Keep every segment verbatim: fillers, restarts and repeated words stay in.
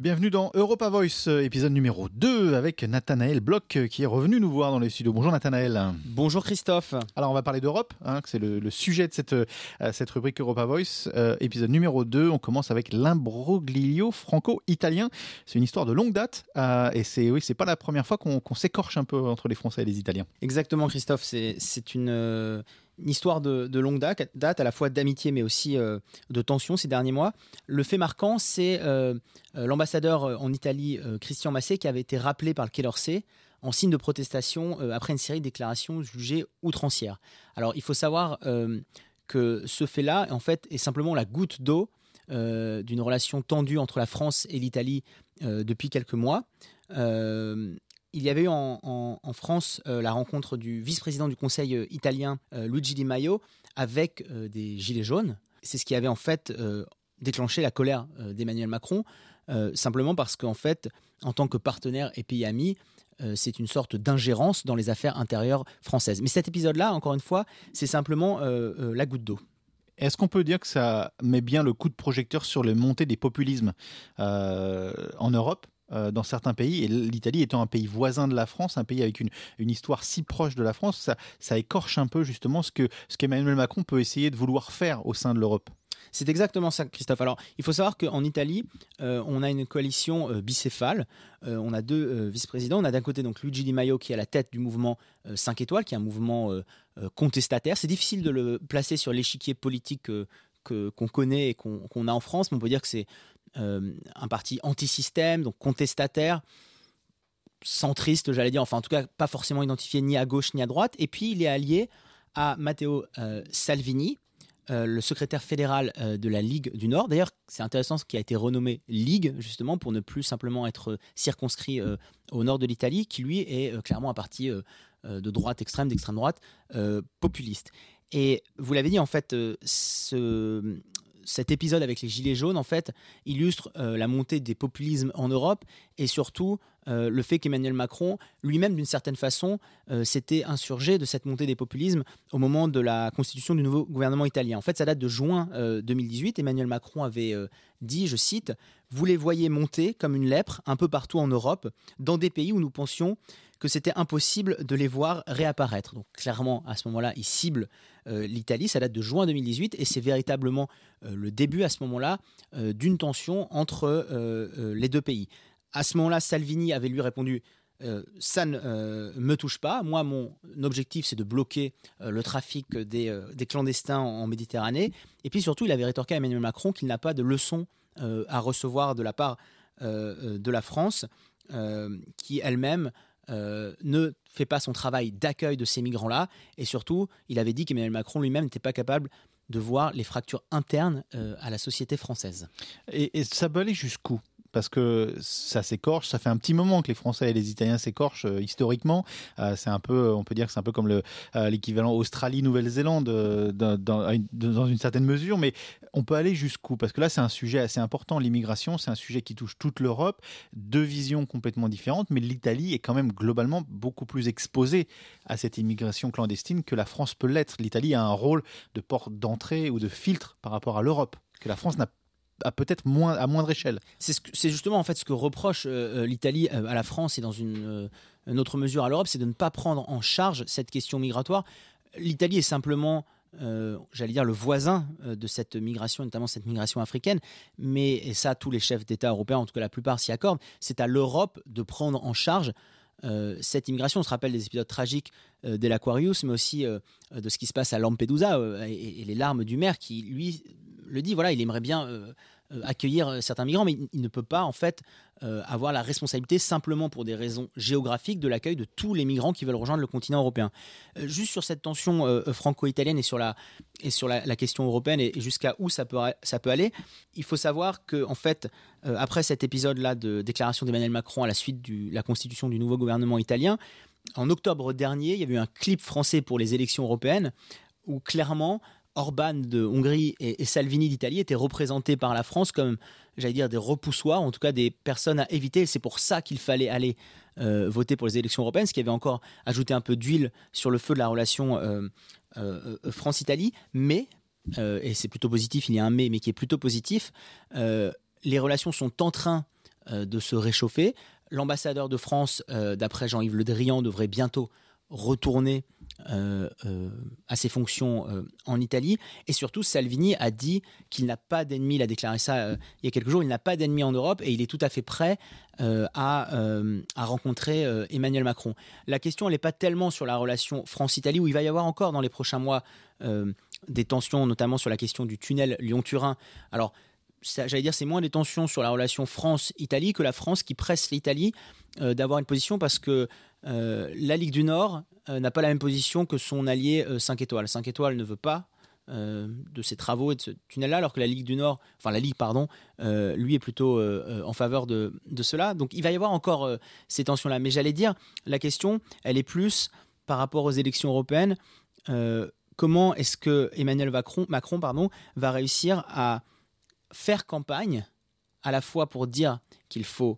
Bienvenue dans Europa Voice, épisode numéro deux, avec Nathanaël Bloch qui est revenu nous voir dans les studios. Bonjour Nathanaël. Bonjour Christophe. Alors on va parler d'Europe, hein, c'est le, le sujet de cette, euh, cette rubrique Europa Voice. Euh, épisode numéro deux, on commence avec l'imbroglio franco-italien. C'est une histoire de longue date euh, et c'est, oui, c'est pas la première fois qu'on, qu'on s'écorche un peu entre les Français et les Italiens. Exactement Christophe, c'est, c'est une... Euh... Une histoire de, de longue date, date, à la fois d'amitié mais aussi euh, de tension ces derniers mois. Le fait marquant, c'est euh, l'ambassadeur en Italie, euh, Christian Massé, qui avait été rappelé par le Quai d'Orsay en signe de protestation euh, après une série de déclarations jugées outrancières. Alors, il faut savoir euh, que ce fait-là, en fait, est simplement la goutte d'eau euh, d'une relation tendue entre la France et l'Italie euh, depuis quelques mois. Euh, Il y avait eu en, en, en France euh, la rencontre du vice-président du Conseil euh, italien, euh, Luigi Di Maio, avec euh, des gilets jaunes. C'est ce qui avait en fait euh, déclenché la colère euh, d'Emmanuel Macron, euh, simplement parce qu'en fait, en tant que partenaire et pays ami, euh, c'est une sorte d'ingérence dans les affaires intérieures françaises. Mais cet épisode-là, encore une fois, c'est simplement euh, euh, la goutte d'eau. Est-ce qu'on peut dire que ça met bien le coup de projecteur sur les montées des populismes euh, en Europe ? Dans certains pays, et l'Italie étant un pays voisin de la France, un pays avec une, une histoire si proche de la France, ça, ça écorche un peu justement ce, que, ce qu'Emmanuel Macron peut essayer de vouloir faire au sein de l'Europe. C'est exactement ça, Christophe. Alors, il faut savoir qu'en Italie, euh, on a une coalition euh, bicéphale. Euh, on a deux euh, vice-présidents. On a d'un côté donc Luigi Di Maio qui est à la tête du mouvement euh, cinq étoiles, qui est un mouvement euh, euh, contestataire. C'est difficile de le placer sur l'échiquier politique euh, que, qu'on connaît et qu'on, qu'on a en France, mais on peut dire que c'est Euh, un parti anti-système, donc contestataire, centriste, j'allais dire, enfin en tout cas pas forcément identifié ni à gauche ni à droite. Et puis il est allié à Matteo euh, Salvini, euh, le secrétaire fédéral euh, de la Ligue du Nord. D'ailleurs, c'est intéressant ce qui a été renommé Ligue, justement, pour ne plus simplement être circonscrit euh, au nord de l'Italie, qui lui est euh, clairement un parti euh, de droite extrême, d'extrême droite, euh, populiste. Et vous l'avez dit, en fait, euh, ce... cet épisode avec les gilets jaunes, en fait, illustre euh, la montée des populismes en Europe et surtout euh, le fait qu'Emmanuel Macron, lui-même, d'une certaine façon, euh, s'était insurgé de cette montée des populismes au moment de la constitution du nouveau gouvernement italien. En fait, ça date de juin euh, deux mille dix-huit. Emmanuel Macron avait euh, dit, je cite, « Vous les voyez monter comme une lèpre un peu partout en Europe, dans des pays où nous pensions que c'était impossible de les voir réapparaître. » Donc clairement, à ce moment-là, il cible euh, l'Italie. Ça date de juin deux mille dix-huit et c'est véritablement euh, le début à ce moment-là euh, d'une tension entre euh, euh, les deux pays. À ce moment-là, Salvini avait lui répondu euh, « Ça ne euh, me touche pas. Moi, mon objectif, c'est de bloquer euh, le trafic des, euh, des clandestins en, en Méditerranée. » Et puis surtout, il avait rétorqué à Emmanuel Macron qu'il n'a pas de leçon euh, à recevoir de la part euh, de la France, euh, qui elle-même Euh, ne fait pas son travail d'accueil de ces migrants-là. Et surtout, il avait dit qu'Emmanuel Macron lui-même n'était pas capable de voir les fractures internes euh, à la société française. Et, et ça peut aller jusqu'où ? Parce que ça s'écorche, ça fait un petit moment que les Français et les Italiens s'écorchent euh, historiquement. Euh, c'est un peu, on peut dire que c'est un peu comme le, euh, l'équivalent Australie-Nouvelle-Zélande euh, dans, dans, dans une certaine mesure, mais on peut aller jusqu'où ? Parce que là, c'est un sujet assez important, l'immigration, c'est un sujet qui touche toute l'Europe, deux visions complètement différentes, mais l'Italie est quand même globalement beaucoup plus exposée à cette immigration clandestine que la France peut l'être. L'Italie a un rôle de porte d'entrée ou de filtre par rapport à l'Europe, que la France n'a à peut-être moins, à moindre échelle. C'est, ce que, c'est justement en fait ce que reproche euh, l'Italie euh, à la France et dans une, euh, une autre mesure à l'Europe, c'est de ne pas prendre en charge cette question migratoire. L'Italie est simplement, euh, j'allais dire, le voisin euh, de cette migration, notamment cette migration africaine, mais, et ça tous les chefs d'État européens, en tout cas la plupart s'y accordent, c'est à l'Europe de prendre en charge Euh, cette immigration. On se rappelle des épisodes tragiques euh, de l'Aquarius, mais aussi euh, de ce qui se passe à Lampedusa euh, et, et les larmes du maire qui, lui, le dit, voilà, il aimerait bien euh, euh, accueillir certains migrants, mais il, il ne peut pas, en fait, euh, avoir la responsabilité simplement pour des raisons géographiques de l'accueil de tous les migrants qui veulent rejoindre le continent européen. Euh, juste sur cette tension euh, franco-italienne et sur la, et sur la, la question européenne et, et jusqu'à où ça peut, ça peut aller, il faut savoir que, en fait, euh, après cet épisode-là de déclaration d'Emmanuel Macron à la suite de la constitution du nouveau gouvernement italien, en octobre dernier, il y avait eu un clip français pour les élections européennes où clairement Orban de Hongrie et, et Salvini d'Italie étaient représentés par la France comme, j'allais dire, des repoussoirs, en tout cas des personnes à éviter. Et c'est pour ça qu'il fallait aller euh, voter pour les élections européennes, ce qui avait encore ajouté un peu d'huile sur le feu de la relation euh, euh, France-Italie. Mais, euh, et c'est plutôt positif, il y a un mais, mais qui est plutôt positif, euh, les relations sont en train euh, de se réchauffer. L'ambassadeur de France, euh, d'après Jean-Yves Le Drian, devrait bientôt retourner euh, euh, à ses fonctions euh, en Italie. Et surtout, Salvini a dit qu'il n'a pas d'ennemis, il a déclaré ça euh, il y a quelques jours, il n'a pas d'ennemis en Europe et il est tout à fait prêt euh, à, euh, à rencontrer euh, Emmanuel Macron. La question, elle n'est pas tellement sur la relation France-Italie, où il va y avoir encore dans les prochains mois euh, des tensions, notamment sur la question du tunnel Lyon-Turin. Alors, ça, j'allais dire, c'est moins des tensions sur la relation France-Italie que la France qui presse l'Italie euh, d'avoir une position, parce que euh, la Ligue du Nord euh, n'a pas la même position que son allié euh, cinq étoiles. cinq étoiles ne veut pas euh, de ces travaux et de ce tunnel-là, alors que la Ligue du Nord, enfin la Ligue, pardon, euh, lui est plutôt euh, en faveur de, de cela. Donc il va y avoir encore euh, ces tensions-là. Mais j'allais dire, la question, elle est plus par rapport aux élections européennes. Euh, comment est-ce que Emmanuel Macron, Macron pardon, va réussir à faire campagne, à la fois pour dire qu'il faut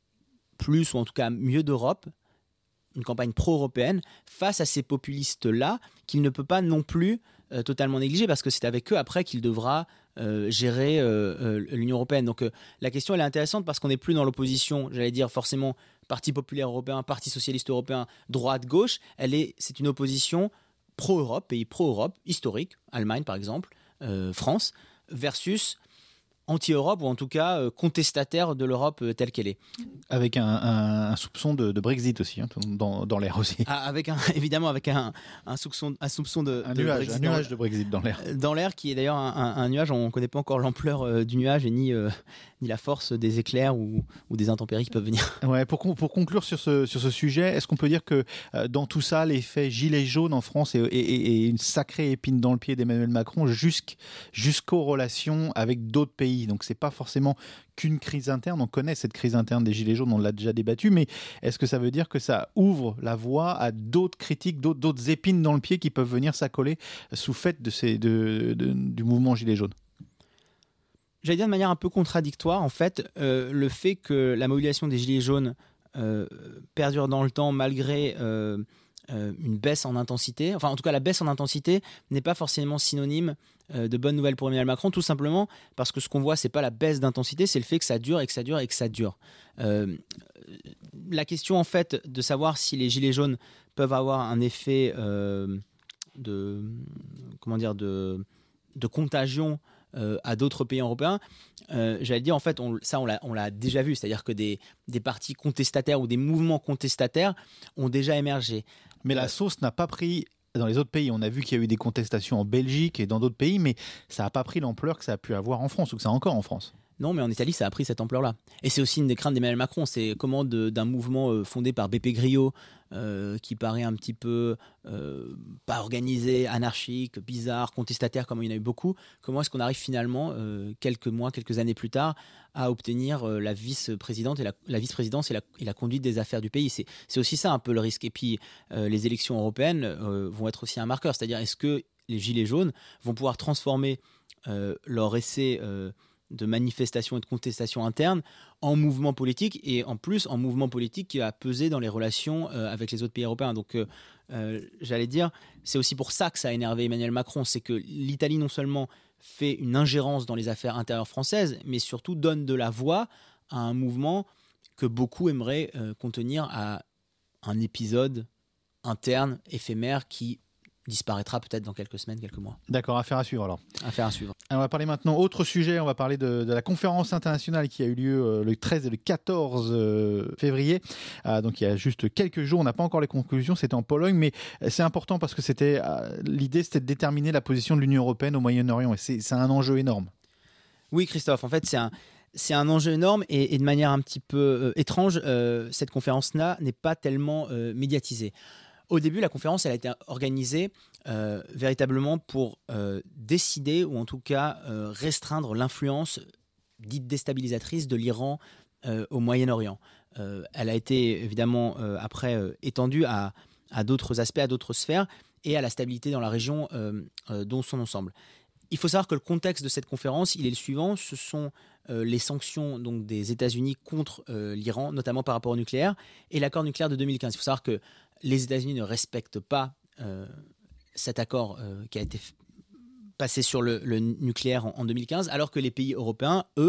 plus, ou en tout cas mieux d'Europe, une campagne pro-européenne, face à ces populistes-là, qu'il ne peut pas non plus euh, totalement négliger, parce que c'est avec eux, après, qu'il devra euh, gérer euh, euh, l'Union européenne. Donc euh, la question, elle est intéressante, parce qu'on n'est plus dans l'opposition, j'allais dire forcément, Parti populaire européen, Parti socialiste européen, droite-gauche. Elle est, c'est une opposition pro-Europe, pays pro-Europe, historique, Allemagne par exemple, euh, France, versus anti-Europe, ou en tout cas euh, contestataire de l'Europe euh, telle qu'elle est. Avec un, un, un soupçon de, de Brexit aussi, hein, dans, dans l'air aussi. Ah, avec un, évidemment, avec un, un, soupçon, un soupçon de, un de nuage, Brexit. Un nuage de Brexit dans l'air. Dans l'air, qui est d'ailleurs un, un, un nuage, on ne connaît pas encore l'ampleur euh, du nuage, et ni, euh, ni la force des éclairs ou, ou des intempéries qui peuvent venir. Ouais, pour, pour conclure sur ce, sur ce sujet, est-ce qu'on peut dire que euh, dans tout ça, l'effet gilet jaune en France est, est, est une sacrée épine dans le pied d'Emmanuel Macron jusqu', jusqu'aux relations avec d'autres pays? Donc c'est pas forcément qu'une crise interne, on connaît cette crise interne des Gilets jaunes, on l'a déjà débattu, mais est-ce que ça veut dire que ça ouvre la voie à d'autres critiques, d'autres, d'autres épines dans le pied qui peuvent venir s'accoler sous fait de ces, de, de, du mouvement Gilets jaunes? J'allais dire de manière un peu contradictoire, en fait, euh, le fait que la mobilisation des Gilets jaunes euh, perdure dans le temps malgré euh, euh, une baisse en intensité, enfin en tout cas la baisse en intensité n'est pas forcément synonyme euh, de bonne nouvelle pour Emmanuel Macron, tout simplement parce que ce qu'on voit, c'est pas la baisse d'intensité, c'est le fait que ça dure et que ça dure et que ça dure. Euh, la question en fait de savoir si les Gilets jaunes peuvent avoir un effet euh, de, comment dire, de, de contagion Euh, à d'autres pays européens, euh, j'allais dire en fait on, ça on l'a, on l'a déjà vu, c'est-à-dire que des, des partis contestataires ou des mouvements contestataires ont déjà émergé. Mais la sauce n'a pas pris dans les autres pays. On a vu qu'il y a eu des contestations en Belgique et dans d'autres pays, mais ça n'a pas pris l'ampleur que ça a pu avoir en France, ou que ça a encore en France. Non, mais en Italie, ça a pris cette ampleur-là. Et c'est aussi une des craintes d'Emmanuel Macron. C'est comment de, d'un mouvement euh, fondé par B P Grillo, euh, qui paraît un petit peu euh, pas organisé, anarchique, bizarre, contestataire, comme il y en a eu beaucoup. Comment est-ce qu'on arrive finalement, euh, quelques mois, quelques années plus tard, à obtenir euh, la vice-présidente et la, la vice-présidence et la, et la conduite des affaires du pays? C'est, c'est aussi ça un peu le risque. Et puis, euh, les élections européennes euh, vont être aussi un marqueur. C'est-à-dire, est-ce que les Gilets jaunes vont pouvoir transformer euh, leur essai euh, de manifestation et de contestation interne en mouvement politique, et en plus en mouvement politique qui a pesé dans les relations euh, avec les autres pays européens. Donc euh, euh, j'allais dire, c'est aussi pour ça que ça a énervé Emmanuel Macron, c'est que l'Italie non seulement fait une ingérence dans les affaires intérieures françaises, mais surtout donne de la voix à un mouvement que beaucoup aimeraient euh, contenir à un épisode interne, éphémère, qui disparaîtra peut-être dans quelques semaines, quelques mois. D'accord, affaire à suivre alors. Affaire à suivre. Alors, on va parler maintenant autre sujet, on va parler de, de la conférence internationale qui a eu lieu euh, le treize et le quatorze euh, février. Euh, donc il y a juste quelques jours, on n'a pas encore les conclusions, c'était en Pologne, mais c'est important parce que c'était euh, l'idée c'était de déterminer la position de l'Union européenne au Moyen-Orient, et c'est, c'est un enjeu énorme. Oui, Christophe, en fait c'est un C'est un enjeu énorme, et, et de manière un petit peu euh, étrange, euh, cette conférence-là n'est pas tellement euh, médiatisée. Au début, la conférence elle a été organisée euh, véritablement pour euh, décider, ou en tout cas euh, restreindre l'influence dite déstabilisatrice de l'Iran euh, au Moyen-Orient. Euh, elle a été évidemment euh, après euh, étendue à, à d'autres aspects, à d'autres sphères, et à la stabilité dans la région euh, euh, dans son ensemble. Il faut savoir que le contexte de cette conférence, il est le suivant. Ce sont euh, les sanctions donc, des États-Unis contre euh, l'Iran, notamment par rapport au nucléaire, et l'accord nucléaire de deux mille quinze. Il faut savoir que les États-Unis ne respectent pas euh, cet accord euh, qui a été f- passé sur le, le nucléaire en, en deux mille quinze, alors que les pays européens, eux,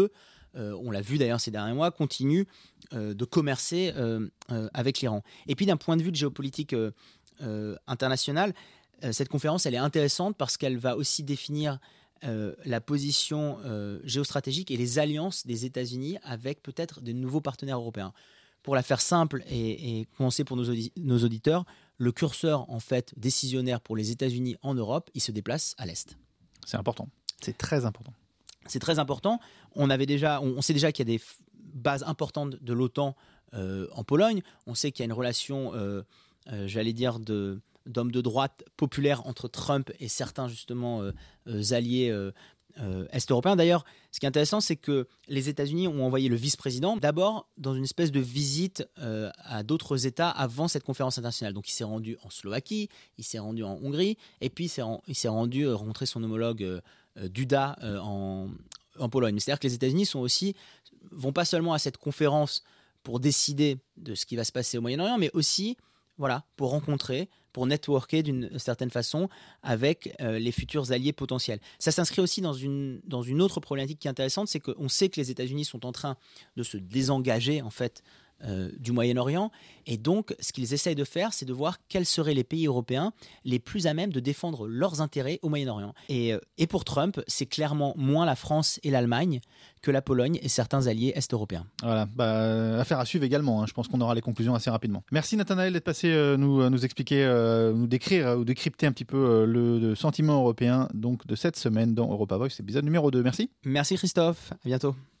euh, on l'a vu d'ailleurs ces derniers mois, continue euh, de commercer euh, euh, avec l'Iran. Et puis d'un point de vue de géopolitique euh, euh, internationale, euh, cette conférence elle est intéressante parce qu'elle va aussi définir euh, la position euh, géostratégique et les alliances des États-Unis avec peut-être de nouveaux partenaires européens. Pour la faire simple et, et commencer pour nos, audi- nos auditeurs, le curseur en fait décisionnaire pour les États-Unis en Europe, il se déplace à l'est. C'est important. C'est très important. C'est très important. On avait déjà, on, on sait déjà qu'il y a des f- bases importantes de l'OTAN euh, en Pologne. On sait qu'il y a une relation, euh, euh, j'allais dire, de, d'hommes de droite populaire entre Trump et certains justement euh, euh, alliés euh, euh, est-européens. D'ailleurs, ce qui est intéressant, c'est que les États-Unis ont envoyé le vice-président d'abord dans une espèce de visite euh, à d'autres États avant cette conférence internationale. Donc, il s'est rendu en Slovaquie, il s'est rendu en Hongrie, et puis il s'est, ren- il s'est rendu euh, rencontrer son homologue euh, euh, Duda euh, en, en Pologne. Mais c'est-à-dire que les États-Unis sont aussi, vont pas seulement à cette conférence pour décider de ce qui va se passer au Moyen-Orient, mais aussi voilà, pour rencontrer, pour networker d'une certaine façon avec euh, les futurs alliés potentiels. Ça s'inscrit aussi dans une, dans une autre problématique qui est intéressante, c'est qu'on sait que les États-Unis sont en train de se désengager en fait euh, du Moyen-Orient, et donc ce qu'ils essayent de faire, c'est de voir quels seraient les pays européens les plus à même de défendre leurs intérêts au Moyen-Orient. Et, euh, et pour Trump, c'est clairement moins la France et l'Allemagne que la Pologne et certains alliés est-européens. Voilà, bah, affaire à suivre également. Hein. Je pense qu'on aura les conclusions assez rapidement. Merci Nathanaël d'être passé euh, nous, nous expliquer, euh, nous décrire euh, ou décrypter un petit peu euh, le, le sentiment européen donc, de cette semaine dans Europa Voice, épisode numéro deux. Merci. Merci Christophe, à bientôt.